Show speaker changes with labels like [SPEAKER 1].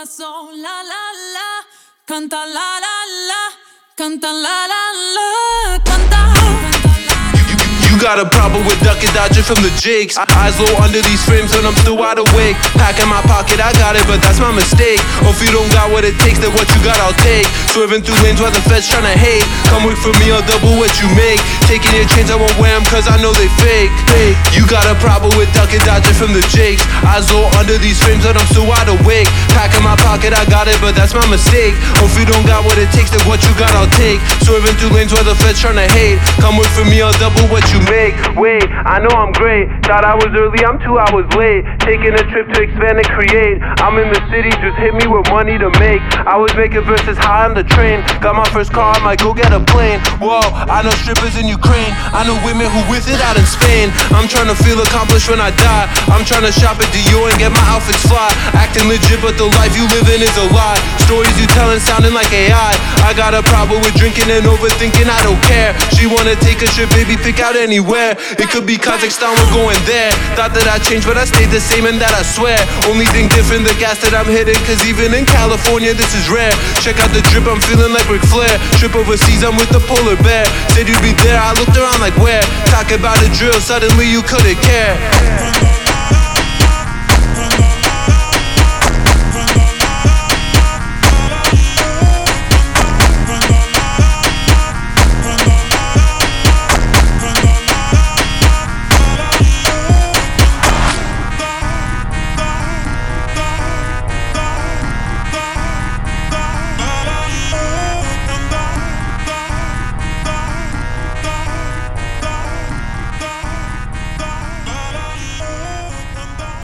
[SPEAKER 1] corazón, la la la, canta la la la, canta la la la, canta.
[SPEAKER 2] You got a problem with ducking, dodging from the jigs. Eyes low under these frames and I'm still wide awake. Pack in my pocket, I got it, but that's my mistake. Oh, if you don't got what it takes, then what you got, I'll take. Swerving through lanes while the feds tryna hate. Come work for me, I'll double what you make. Taking your chains, I won't wear them cause I know they fake. You got a problem with ducking, dodging from the jigs. Eyes low under these frames and I'm still wide awake. Pack in my pocket, I got it, but that's my mistake. Oh, if you don't got what it takes, then what you got, I'll take. Swerving through lanes while the feds tryna hate. Come work for me, I'll double what you make. Wait, I know I'm great. Thought I was early, I'm 2 hours late. Taking a trip to expand and create. I'm in the city, just hit me with money to make. I was making verses high on the train. Got my first car, I might go get a plane. Whoa, I know strippers in Ukraine. I know women who with it out in Spain. I'm trying to feel accomplished when I die. I'm trying to shop at Dior and get my outfits fly. Acting legit, but the life you live in is a lie. Stories you telling sounding like AI. I got a problem with drinking and overthinking, I don't care. She wanna take a trip, baby, pick out anywhere. It could be Kazakhstan, we're going there. Thought that I changed, but I stayed the same and that I swear. Only thing different, the gas that I'm hitting. Cause even in California, this is rare. Check out the drip, I'm feeling like Ric Flair. Trip overseas, I'm with the polar bear. Said you'd be there, I looked around like where? Talk about a drill, suddenly you couldn't care.